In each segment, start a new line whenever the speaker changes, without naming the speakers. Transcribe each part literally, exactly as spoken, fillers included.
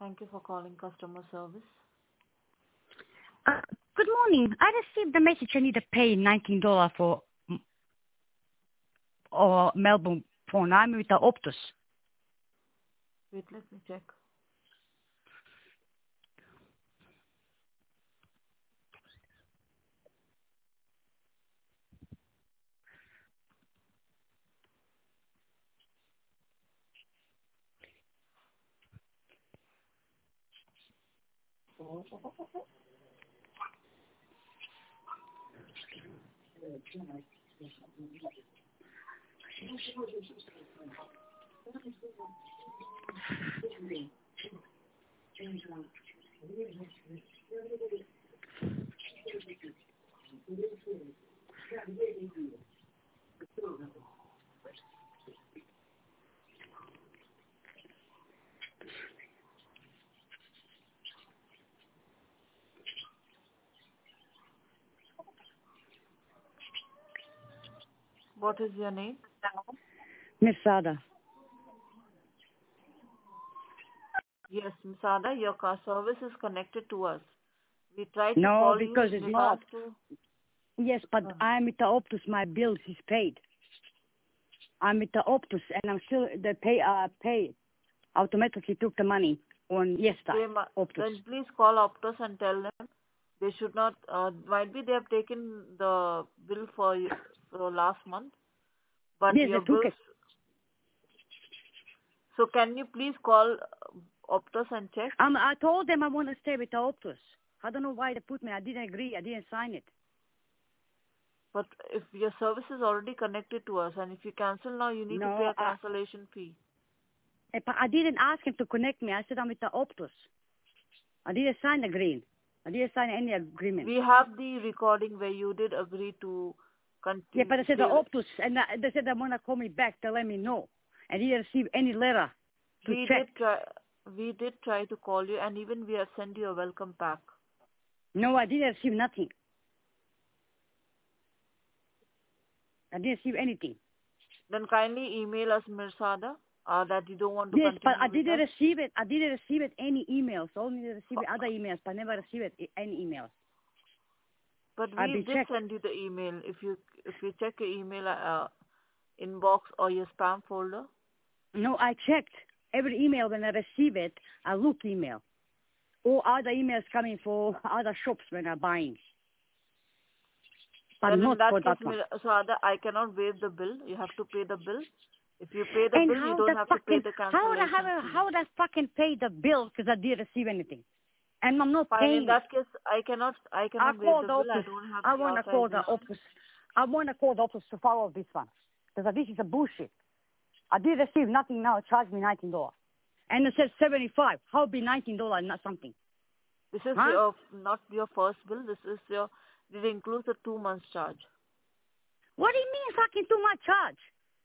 Thank you for calling customer service.
Uh, good morning. I received the message I need to pay nineteen dollars for mm, or Melbourne phone. I'm with the Optus.
Wait, let me check. What is your name?
Miss Sada.
Yes, Miss Ada, your car service is connected to us. We tried to
No,
call
because
you in
it's not.
regards to...
Yes, but
Uh,
I'm with the Optus. My bills is paid. I'm with the Optus, and I'm still the pay. Uh, pay automatically took the money on yesterday.
they mu-
Optus.
then please call Optus and tell them they should not... Uh, might be they have taken the bill for, you, for last month, but
Yes,
your
they took
bills...
it.
So can you please call uh, Optus and check?
Um, I told them I want to stay with the Optus. I don't know why they put me. I didn't agree. I didn't sign it.
But if your service is already connected to us and if you cancel now, you need to pay
No,
a
I,
cancellation fee.
But I didn't ask him to connect me. I said I'm with the Optus. I didn't sign the green. I didn't sign any agreement.
We have the recording where you did agree to
Yeah,
continue.
but I said the
Stay.
Optus, and I, they said they want to call me back to let me know. And he didn't receive any letter to
We
check.
did try. We did try to call you, and even we have sent you a welcome pack.
No, I didn't receive nothing. I didn't receive anything.
Then kindly email us, Mirsada, uh, that you don't want to
Yes, but
continue
I
with
didn't
us.
receive it. I didn't receive it any emails. Only received other emails, but never received it, any emails.
But
I'll
we
be
did
checked.
send you the email. If you if you check your email uh, inbox or your spam folder.
No, I checked every email when I receive it. I look email. Or other emails coming for other shops when I'm buying. But
Then in
not
that
for
case,
that one.
Mirsada, I cannot waive the bill. You have to pay the bill. If you pay the
And
bill, you
how
don't
the
have to pay
fucking,
the
how would I have
cancellation
a,
fee.
how would I fucking pay the bill because I didn't receive anything? And I'm not
Fine. In
paying it.
that case, I cannot. I
I
cannot waive
called
the
the
bill. I
office.
don't have
I
the
want to call the
authorization.
office. I want to call the office to follow this one. Because this is a bullshit. I did receive nothing now. It charged me nineteen dollars. And it says seventy-five. How be nineteen dollars and not something?
This is
Huh?
your not your first bill. This is your. It includes the two months charge.
What do you mean fucking too much charge?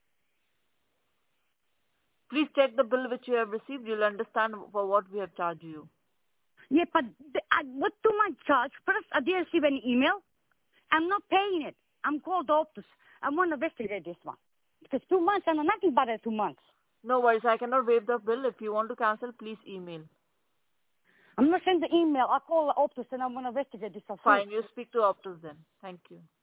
Please check the bill which you have received. You'll understand for what we have charged you.
Yeah, but the, I, what too much charge? First, I didn't receive any email. I'm not paying it. I'm called the office. I want to investigate this one. Because two months and nothing but two months.
No worries. I cannot waive the bill. If you want to cancel, please email.
I'm not sending the email. I call the office and I'm going to investigate this.
Fine. You speak to Optus then. Thank you.